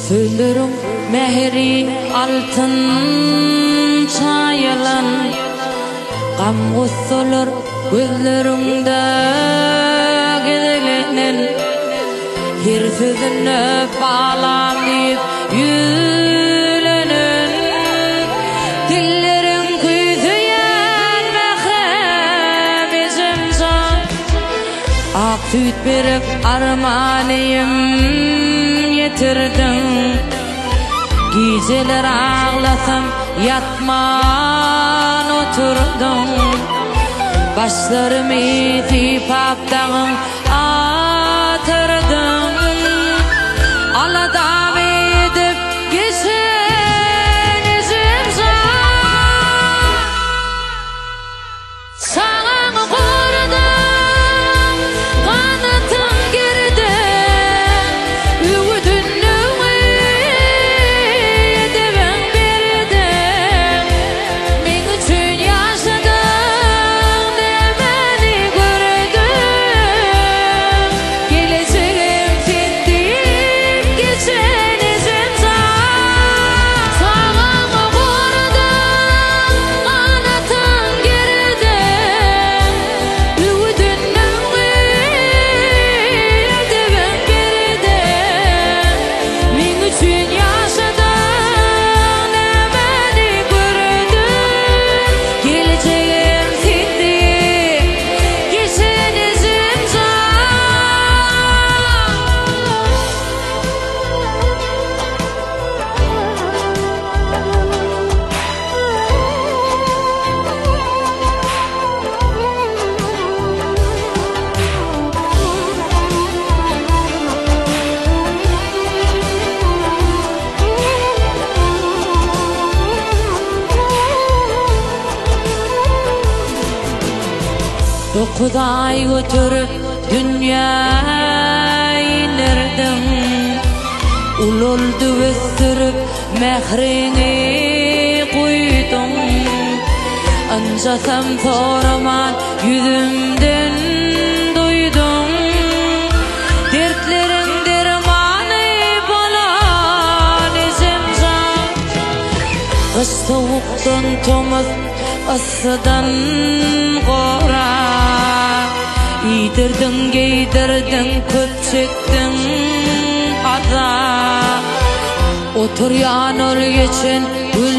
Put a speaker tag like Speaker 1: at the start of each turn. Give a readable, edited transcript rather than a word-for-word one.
Speaker 1: Söndürüm mehri altın çayılan, gam gussulur gözlerimde gizlenen, her sözünü bağlamayıp yüzlenen, dillerin kuyusuyan mehrem izimcan, ak süt berip armanıyım yitirdim. Geceler ağlasam yatman oturdum, başlarımı itip aptağım atırdım. Aladam edip geçen izimcan, sağan kurdum kanatım geride, Dokuday götürüp dünyayı inirdim, ululdu östürüp mehrini koydum. Anjasam soraman yüzümden duydum, dertlerin dermanı bolan izimcan. Kış soğuktan tomuz, ısıdan gora, İdirdin giydirdin köp çektin ada. Otur yanır geçen